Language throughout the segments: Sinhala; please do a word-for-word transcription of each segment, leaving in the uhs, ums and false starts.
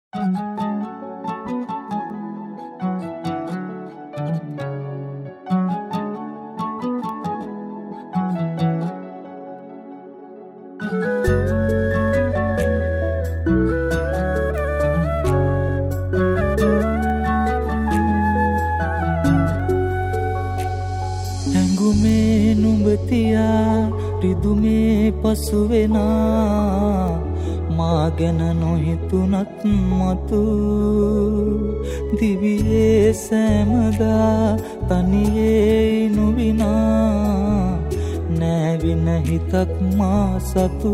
ඇඟුමේ නුඹ තියා රිදුමේ පසු වෙනා මා ගැන නොහිතුනත් මතු දිවියේ සෑමදා තනියේ නොවිනා නැවින හිතක් මා සතු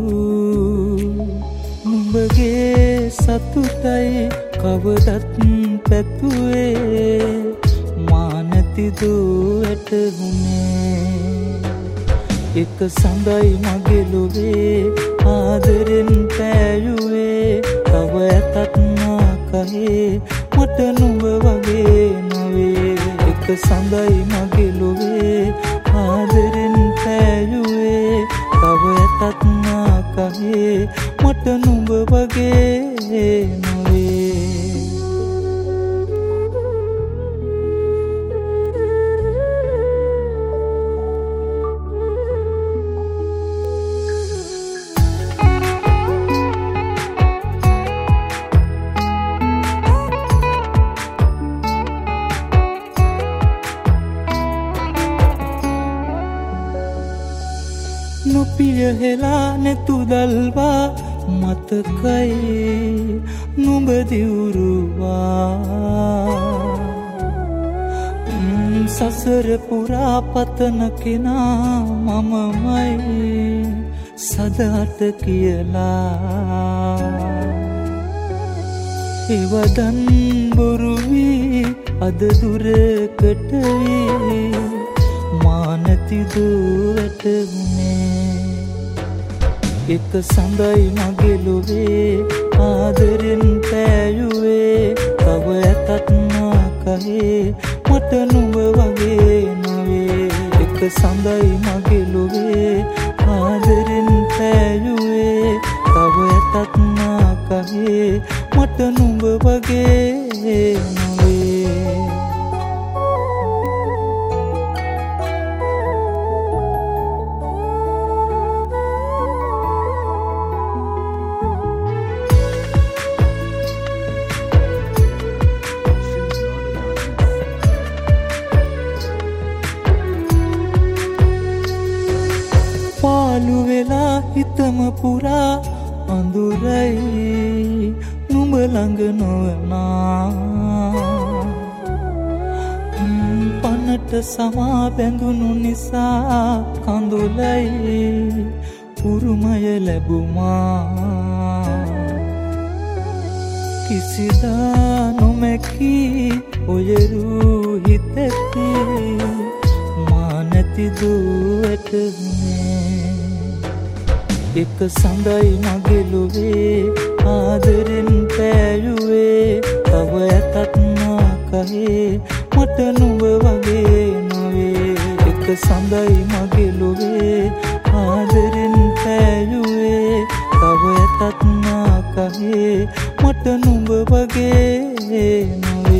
නුඹගේ සතුටයි කවදත් පැතුවේ මා නැති දුවට වුණේ එක සඳයි මගේ ලොවේ ආදරෙන් පෑයුවේ තව ඇතත් මා කහේ මට නුඹ වගේ නොවේ එක සඳයි මගේ ලොවේ ආදරෙන් පෑයුවේ තව ඇතත් මා කහේ මට නුඹ වගේ නොවේ නොපිය හෙලා නැතුදල්වා මතකයි නුඹ දිවුරුවා සසර පුරා පතන කෙනා මමමයි සදාට කියලා එවදන් බොරුවී අද දුරකට වී මා නැති දුවට වුණේ එක සඳයි මගේ ලොවේ ආදරෙන් පෑයුවේ තව ඇතත් මා කහේ මට නුඹ වගේ නොවේ එක සඳයි මගේ ලොවේ ආදරෙන් පෑයුවේ තව ඇතත් මා කහේ මට නුඹ වගේ නොවේ පාලු වෙලා හිතම පුරා අඳුරයි නුඹ ළඟ නොවනා පනට සමා බැඳුණු නිසා කඳුලයි උරුමය ලැබුමා කිසිදා නොමැකී ඔයරු හිතැති මා නැති දුවට එක සඳයි මගේ ලොවේ ආදරෙන් පෑයුවේ තව ඇතත් මා කහේ මට නුඹ වගේ නොවේ එක සඳයි මගේ ලොවේ ආදරෙන් පෑයුවේ තව ඇතත් මා කහේ මට නුඹ වගේ නොවේ